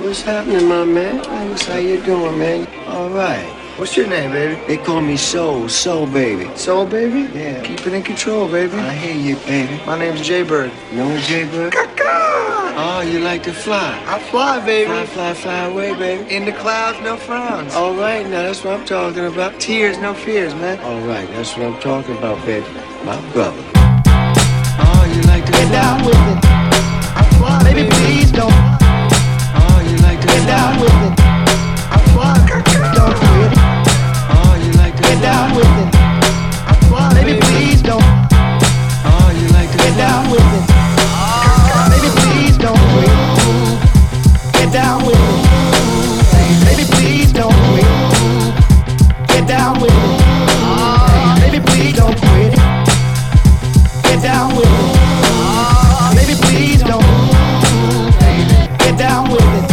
What's happening, my man? How you doing, man? All right. What's your name, baby? They call me Soul Baby. Soul, baby? Yeah. Keep it in control, baby. I hear you, baby. My name's Jaybird. You know Jaybird? Caca! Oh, you like to fly? I fly, baby. Fly away, baby. In the clouds, no frowns. All right, now that's what I'm talking about. Tears, no fears, man. All right, that's what I'm talking about, baby. My brother. Oh, you like to Get fly? down with it. I fly, baby, please don't. Oh, you like to Get fly? down with it. I fly, don't quit. Oh, you like to Get fly? down with it. I fly, baby, please don't. Oh, you like to Get fly? down with it. Baby, please don't quit. Get down with it. Baby, please don't quit. Get down with it. Baby, please don't quit. Get down with it. Baby, please don't. Get down with it.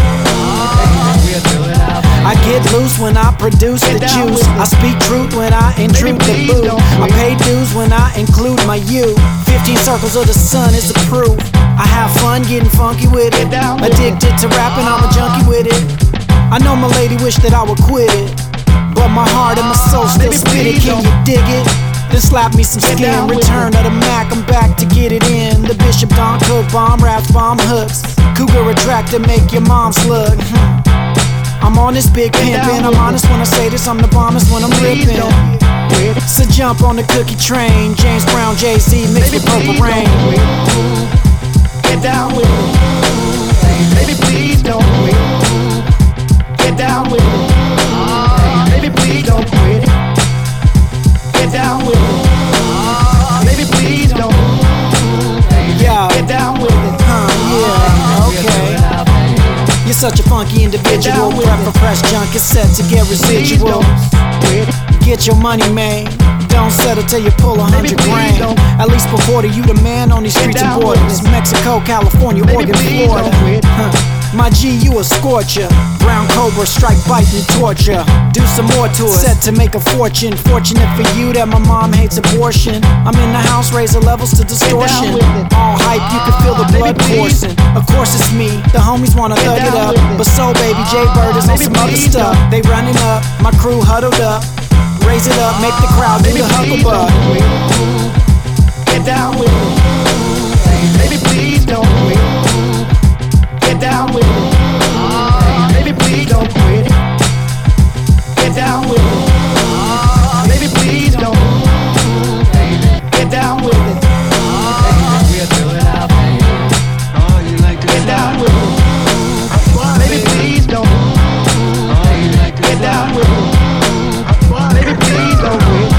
I get loose when I produce the juice. I speak truth when I intrude the boo. I pay dues when I include my you. 15 circles of the sun is the proof. I have fun getting funky with it. Addicted to rapping, I'm a junkie with it. I know my lady wish that I would quit it, but my heart and my soul still spit it. Can you dig it? Then slap me some skin. Return of the Mac, I'm back to get it in. The Bishop Don Cook bomb raps, bomb hooks. Cougar attractor, make your mom slug. I'm on this big pimpin'. I'm honest when I say this, I'm the bombest when I'm rippin'. So jump on the cookie train. James Brown, Jay-Z mixed with Purple Rain. Get down with it. Baby, please don't quit. Get down with it. Baby, please don't quit. Get down with it. Baby, please don't. Yeah, Get down with it. yeah, okay. You're such a funky individual. Prep for press junk is set to get residuals. Get your money, man. Don't settle till you pull 100 grand. At least before you the man on these streets and borders. Mexico, California, Oregon, Florida. My G, you a scorcher. Brown cobra, strike, bite, and torture. Do some more to it. Set to make a fortune. Fortunate for you that my mom hates abortion. I'm in the house, raising levels to distortion. All hype, you can feel the blood coursing. Of course it's me, the homies wanna thug it up. But Soul Baby, Jaybird is on some other stuff. They running up, my crew huddled up. Raise it up, make the crowd do the hucklebuck. Get down with it. Baby, please don't quit. Get down with it. Baby, please don't quit. Get down with it. Baby, please don't. Get down with it. Oh, you like to Get fly? down with it. I fly, baby, please don't. Oh, you like to Get fly? down with it. I fly, baby, please don't quit.